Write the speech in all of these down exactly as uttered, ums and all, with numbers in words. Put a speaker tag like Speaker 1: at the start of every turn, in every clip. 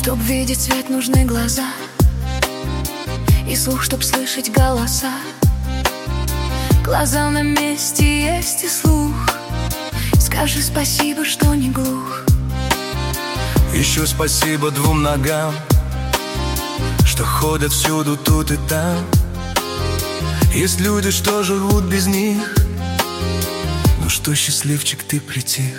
Speaker 1: Чтоб видеть свет, нужны глаза, и слух, чтоб слышать голоса. Глаза на месте, есть и слух. Скажи спасибо, что не глух.
Speaker 2: Еще спасибо двум ногам, что ходят всюду, тут и там. Есть люди, что живут без них. Ну что, счастливчик, ты притих.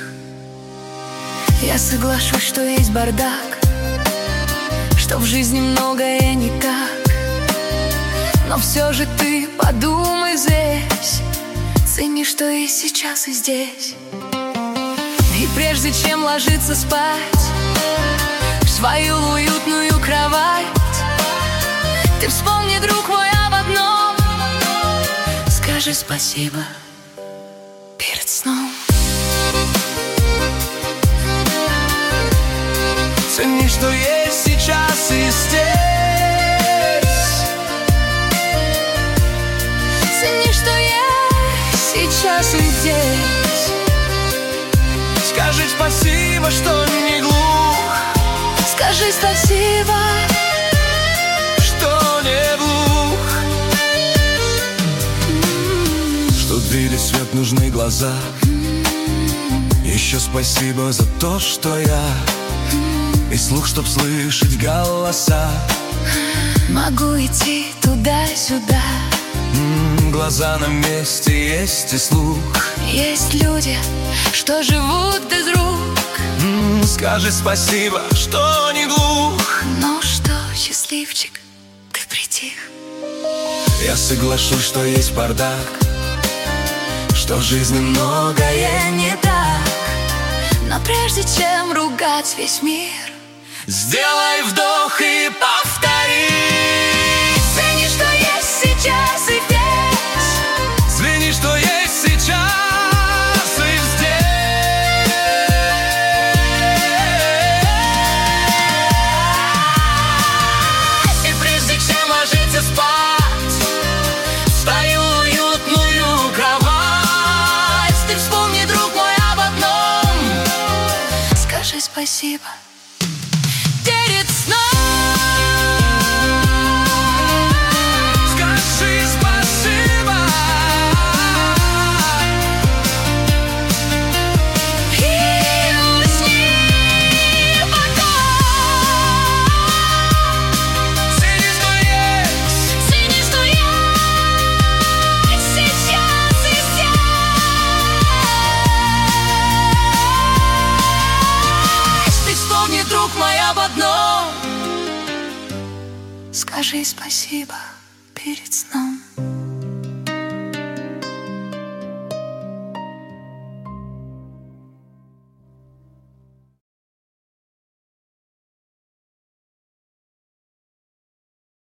Speaker 1: Я соглашусь, что есть бардак, что в жизни многое не так. Но все же ты подумай здесь, цени, что есть сейчас и здесь. И прежде чем ложиться спать в свою уютную кровать, ты вспомни, друг мой, об одном. Скажи спасибо перед сном.
Speaker 2: Цени, что есть сейчас и здесь.
Speaker 1: Цени, что есть сейчас и здесь.
Speaker 2: Скажи спасибо, что не глух.
Speaker 1: Скажи спасибо,
Speaker 2: что не глух. Чтоб видеть свет, нужны глаза. Еще спасибо за то, что я, и слух, чтоб слышать голоса.
Speaker 1: могу идти туда-сюда.
Speaker 2: М-м, глаза на месте, есть и слух.
Speaker 1: Есть люди, что живут без рук.
Speaker 2: М-м, скажи спасибо, что не глух.
Speaker 1: Ну что, счастливчик, ты притих.
Speaker 2: Я соглашусь, что есть бардак, что в жизни многое не так.
Speaker 1: Но прежде чем ругать весь мир,
Speaker 2: сделай вдох и повтори.
Speaker 1: цени, что есть сейчас и здесь.
Speaker 2: Звени, что есть сейчас и здесь.
Speaker 1: И прежде чем ложиться спать в свою уютную кровать, ты вспомни, друг мой, об одном. Скажи спасибо перед сном.
Speaker 2: Скажи спасибо.
Speaker 1: И усни покой.
Speaker 2: Цени, что есть.
Speaker 1: Цени, что есть сейчас и здесь. Ты вспомни, друг мой, об одном. Скажи спасибо перед сном.